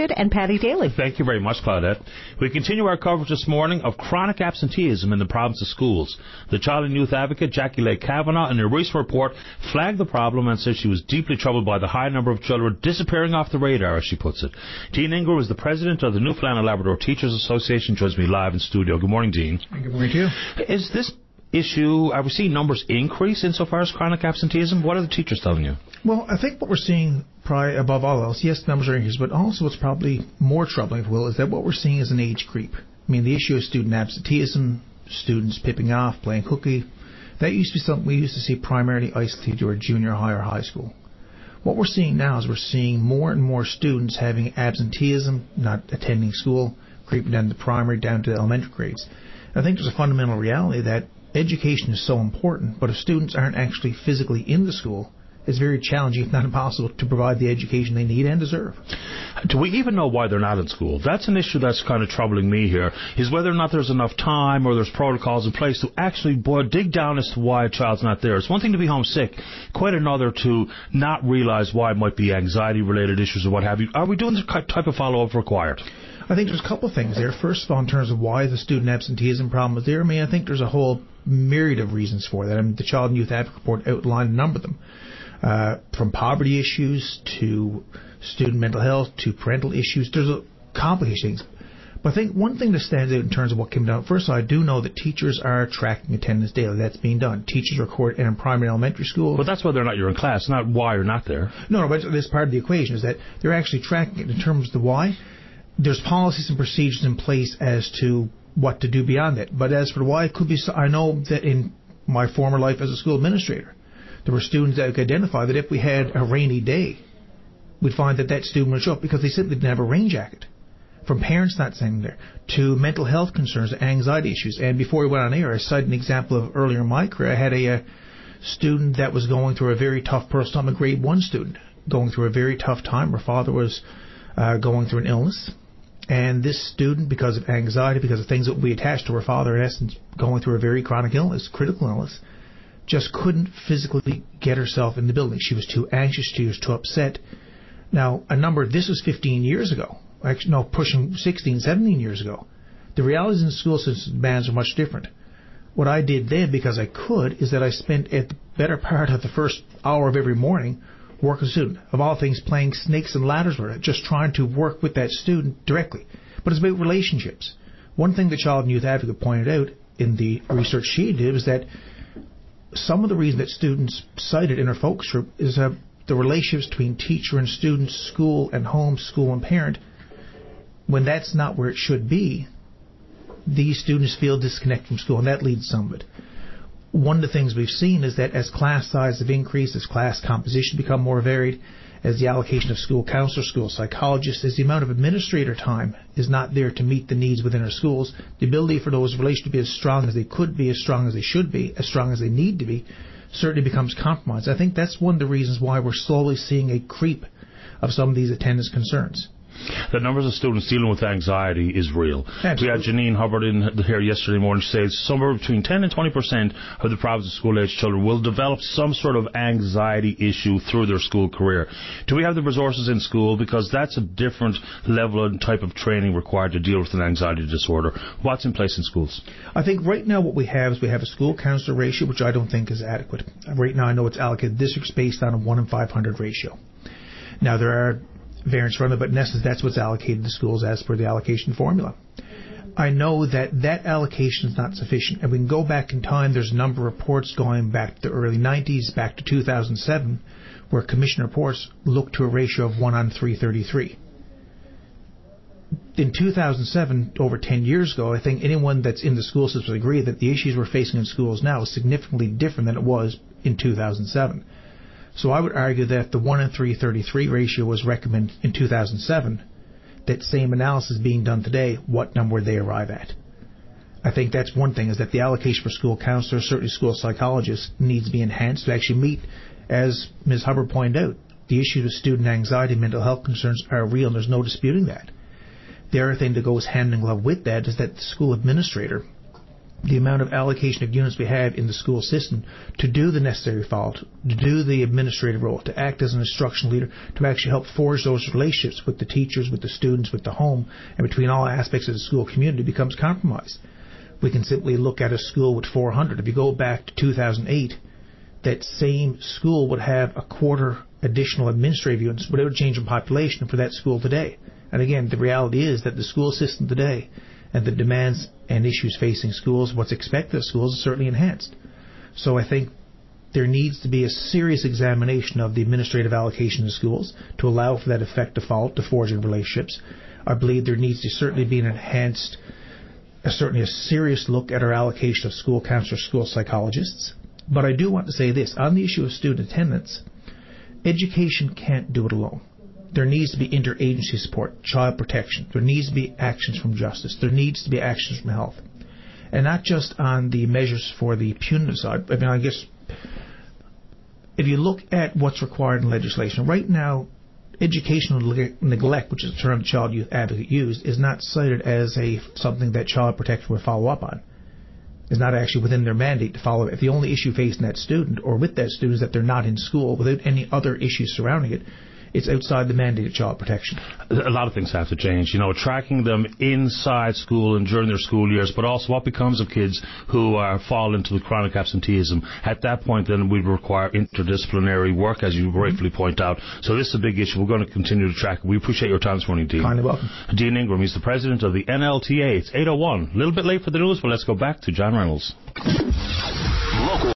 and Patty Daly. Thank you very much, Claudette. We continue our coverage this morning of chronic absenteeism in the province of schools. The Child and Youth Advocate, Jackie Lake Kavanagh, in a recent report, flagged the problem and said she was deeply troubled by the high number of children disappearing off the radar, as she puts it. Dean Ingram is the president of the Newfoundland and Labrador Teachers Association, joins me live in studio. Good morning, Dean. Good morning to you. Is this issue, are we seeing numbers increase insofar as chronic absenteeism? What are the teachers telling you? Well, I think what we're seeing, probably above all else, yes, numbers are increasing, but also what's probably more troubling, if you will, is that what we're seeing is an age creep. I mean, the issue of student absenteeism, students pipping off, playing hooky, that used to be something we used to see primarily isolated to our junior high or high school. What we're seeing now is we're seeing more and more students having absenteeism, not attending school, creeping down the primary, down to the elementary grades. I think there's a fundamental reality that education is so important, but if students aren't actually physically in the school, it's very challenging, if not impossible, to provide the education they need and deserve. Do we even know why they're not in school? That's an issue that's kind of troubling me here, is whether or not there's enough time or there's protocols in place to actually dig down as to why a child's not there. It's one thing to be homesick, quite another to not realize why it might be anxiety-related issues or what have you. Are we doing the type of follow-up required? I think there's a couple of things there. First of all, in terms of why the student absenteeism problem is there, I think there's a whole myriad of reasons for that. The Child and Youth Advocate Report outlined a number of them. From poverty issues to student mental health to parental issues. There's complicated things. But I think one thing that stands out in terms of what came down, first of all, I do know that teachers are tracking attendance daily. That's being done. Teachers record in primary and elementary school. But that's whether or not you're in class, not why you're not there. No, but this part of the equation is that they're actually tracking it in terms of the why. There's policies and procedures in place as to what to do beyond that. But as for the why, it could be. I know that in my former life as a school administrator, there were students that could identify that if we had a rainy day, we'd find that student would show up because they simply didn't have a rain jacket. From parents not sending there, to mental health concerns, anxiety issues. And before we went on air, I cited an example of earlier in my career. I had a student that was going through a very tough personal time, a grade 1 student, going through a very tough time. Her father was going through an illness. And this student, because of anxiety, because of things that we attached to her father, in essence, going through a very chronic illness, critical illness, just couldn't physically get herself in the building. She was too anxious, she was too upset. Now, this was 15 years ago. Actually, no, pushing 16, 17 years ago. The realities in the school system demands are much different. What I did then, because I could, is that I spent at the better part of the first hour of every morning working with a student. Of all things, playing snakes and ladders with her, just trying to work with that student directly. But it's about relationships. One thing the Child and Youth Advocate pointed out in the research she did was that some of the reason that students cited in her focus group is the relationships between teacher and student, school and home, school and parent. When that's not where it should be, these students feel disconnected from school, and that leads to some of it. One of the things we've seen is that as class size have increased, as class composition become more varied, as the allocation of school counselors, school psychologists, as the amount of administrator time is not there to meet the needs within our schools, the ability for those relationships to be as strong as they could be, as strong as they should be, as strong as they need to be, certainly becomes compromised. I think that's one of the reasons why we're slowly seeing a creep of some of these attendance concerns. The numbers of students dealing with anxiety is real. Absolutely. We had Janine Hubbard in here yesterday morning. She says somewhere between 10 and 20% of the province's school-age children will develop some sort of anxiety issue through their school career. Do we have the resources in school? Because that's a different level and type of training required to deal with an anxiety disorder. What's in place in schools? I think right now what we have is we have a school counselor ratio, which I don't think is adequate. Right now I know it's allocated districts based on a 1 in 500 ratio. Now there are variance from it, but in essence that's what's allocated to schools as per the allocation formula. I know that allocation is not sufficient, and we can go back in time. There's a number of reports going back to the early 90s, back to 2007, where commission reports looked to a ratio of 1 on 333. In 2007, over 10 years ago, I think anyone that's in the school system would agree that the issues we're facing in schools now is significantly different than it was in 2007. So I would argue that the 1 in 333 ratio was recommended in 2007. That same analysis being done today, what number would they arrive at? I think that's one thing, is that the allocation for school counselors, certainly school psychologists, needs to be enhanced to actually meet, as Ms. Hubbard pointed out, the issues of student anxiety and mental health concerns are real, and there's no disputing that. The other thing that goes hand in glove with that is that the school administrator the amount of allocation of units we have in the school system to do the necessary follow, to do the administrative role, to act as an instructional leader, to actually help forge those relationships with the teachers, with the students, with the home, and between all aspects of the school community becomes compromised. We can simply look at a school with 400. If you go back to 2008, that same school would have a quarter additional administrative units without a change in population for that school today. And again, the reality is that the school system today and the demands and issues facing schools, what's expected of schools, is certainly enhanced. So I think there needs to be a serious examination of the administrative allocation of schools to allow for that effect to follow, to forging relationships. I believe there needs to certainly be an enhanced, certainly a serious look at our allocation of school counselors, school psychologists. But I do want to say this, on the issue of student attendance, education can't do it alone. There needs to be interagency support, child protection. There needs to be actions from justice. There needs to be actions from health. And not just on the measures for the punitive side. I mean, I guess if you look at what's required in legislation, right now, educational neglect, which is the term the Child Youth Advocate used, is not cited as something that child protection would follow up on. It's not actually within their mandate to follow it. If the only issue facing that student or with that student is that they're not in school without any other issues surrounding it, it's outside the mandate of child protection. A lot of things have to change. Tracking them inside school and during their school years, but also what becomes of kids who fall into the chronic absenteeism. At that point, then, we require interdisciplinary work, as you rightfully point out. So this is a big issue. We're going to continue to track it. We appreciate your time this morning, Dean. Kindly welcome. Dean Ingram, he's the president of the NLTA. It's 8:01. A little bit late for the news, but let's go back to John Reynolds.